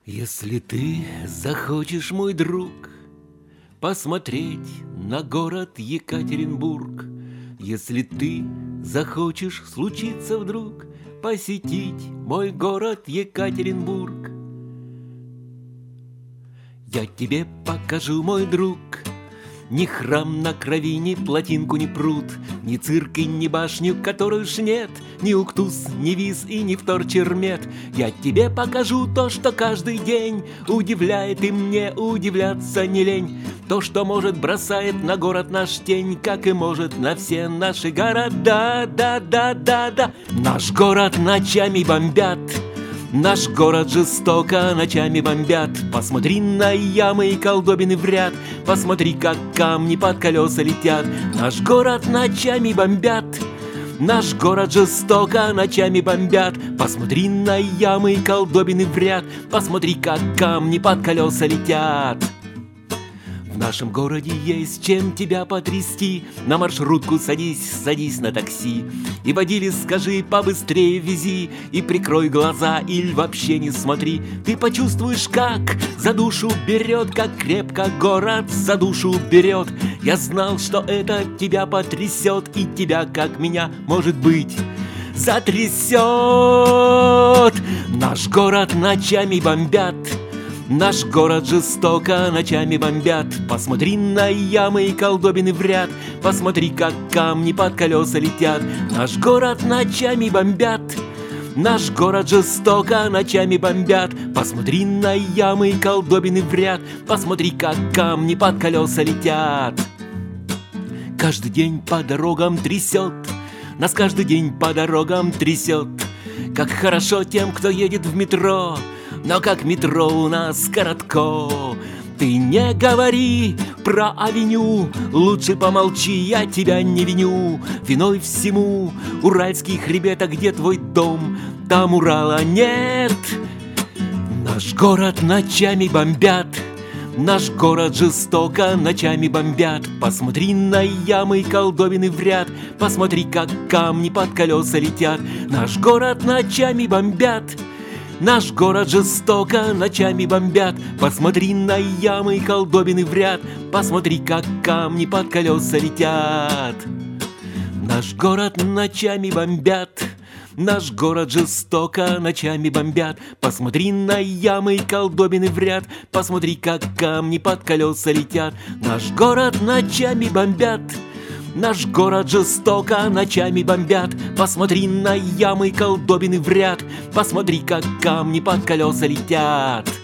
Если ты захочешь, мой друг, посмотреть на город Екатеринбург, если ты захочешь случиться вдруг посетить мой город Екатеринбург, я тебе покажу, мой друг, ни храм на крови, ни плотинку, ни пруд, ни цирк и ни башню, которой уж нет, ни Уктус, ни Виз и ни Вторчермет. Я тебе покажу то, что каждый день удивляет, и мне удивляться не лень. То, что, может, бросает на город наш тень, как и может на все наши города. Да. Наш город ночами бомбят, наш город жестоко ночами бомбят. Посмотри на ямы и колдобины в ряд, посмотри, как камни под колеса летят. Наш город ночами бомбят, наш город жестоко ночами бомбят. Посмотри на ямы и колдобины в ряд, посмотри, как камни под колеса летят. В нашем городе есть чем тебя потрясти. На маршрутку садись на такси, и водиле скажи побыстрее вези, и прикрой глаза или вообще не смотри. Ты почувствуешь, как за душу берет, как крепко город за душу берет. Я знал, что это тебя потрясет, и тебя, как меня, может быть, затрясет. Наш город ночами бомбят, наш город жестоко ночами бомбят. Посмотри на ямы и колдобины в ряд, посмотри, как камни под колеса летят. Наш город ночами бомбят, наш город жестоко ночами бомбят. Посмотри на ямы и колдобины в ряд, посмотри, как камни под колеса летят. Каждый день по дорогам трясет, нас каждый день по дорогам трясет. Как хорошо тем, кто едет в метро, но как метро у нас коротко. Ты не говори про авеню, лучше помолчи, я тебя не виню. Виной всему уральский хребет, а где твой дом? Там Урала нет. Наш город ночами бомбят, наш город жестоко ночами бомбят. Посмотри на ямы и колдобины в ряд, посмотри, как камни под колеса летят. Наш город ночами бомбят, наш город жестоко ночами бомбят. Посмотри на ямы и колдобины в ряд, посмотри, как камни под колеса летят. Наш город ночами бомбят, наш город жестоко ночами бомбят. Посмотри на ямы и колдобины в ряд, посмотри, как камни под колеса летят. Наш город ночами бомбят, наш город жестоко ночами бомбят. Посмотри на ямы и колдобины в ряд, посмотри, как камни под колеса летят.